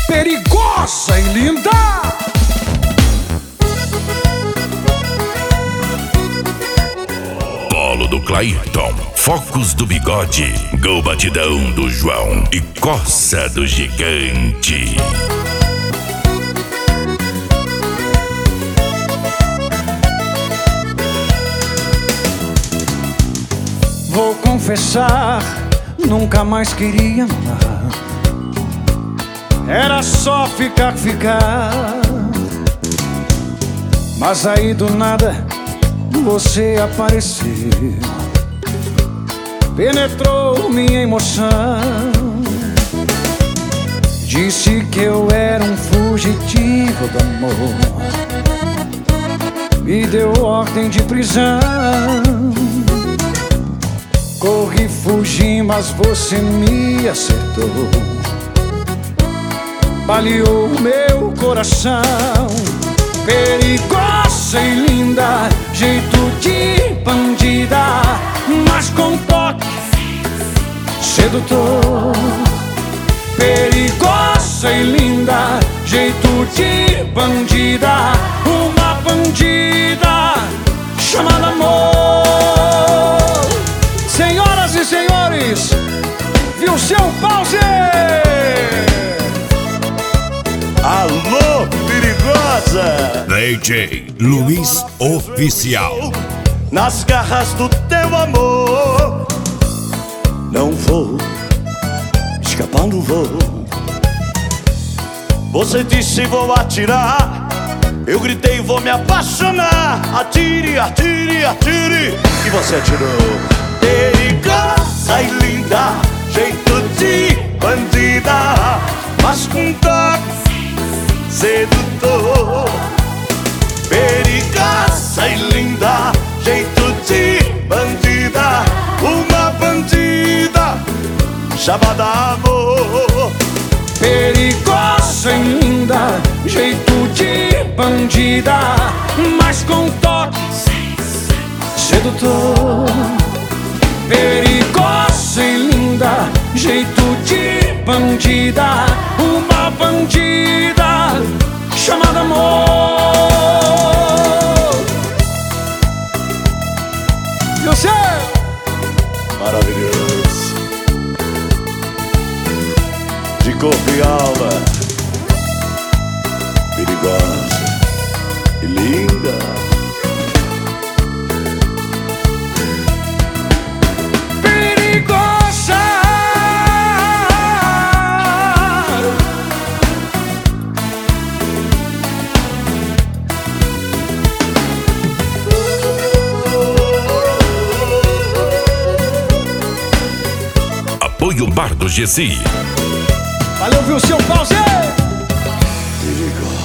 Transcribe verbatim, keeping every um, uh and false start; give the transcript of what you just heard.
perigosa e linda. Polo do Clayton, Focos do Bigode, Gol Batidão do João e Coça do Gigante. Vou confessar, nunca mais queria amar. Era só ficar, ficar. Mas aí do nada você apareceu, penetrou minha emoção. Disse que eu era um fugitivo do amor, me deu ordem de prisão. Corri, fugi, mas você me acertou, baleou meu coração. Perigosa e linda, jeito de bandida, mas com toque sedutor. Perigosa e linda, jeito de bandida, uma bandida chamada amor. Senhoras e senhores, viu seu pause? Alô, perigosa! D J Luiz Oficial. Nas garras do teu amor, não vou, escapar não vou. Você disse vou atirar, eu gritei vou me apaixonar. Atire, atire, atire, e você atirou. Perigosa e linda, jeito de bandida, mas com toque sedutor. Perigosa e linda, jeito de bandida, uma bandida chamada amor. Perigosa e linda, jeito de bandida, mas com toque sedutor. Perigosa e linda, jeito de bandida, uma bandida chamada amor. E você? Maravilhoso, de corpo e alma, perigosa e linda. Apoio Bar do Gessi. Valeu, viu seu pause? Perigosa.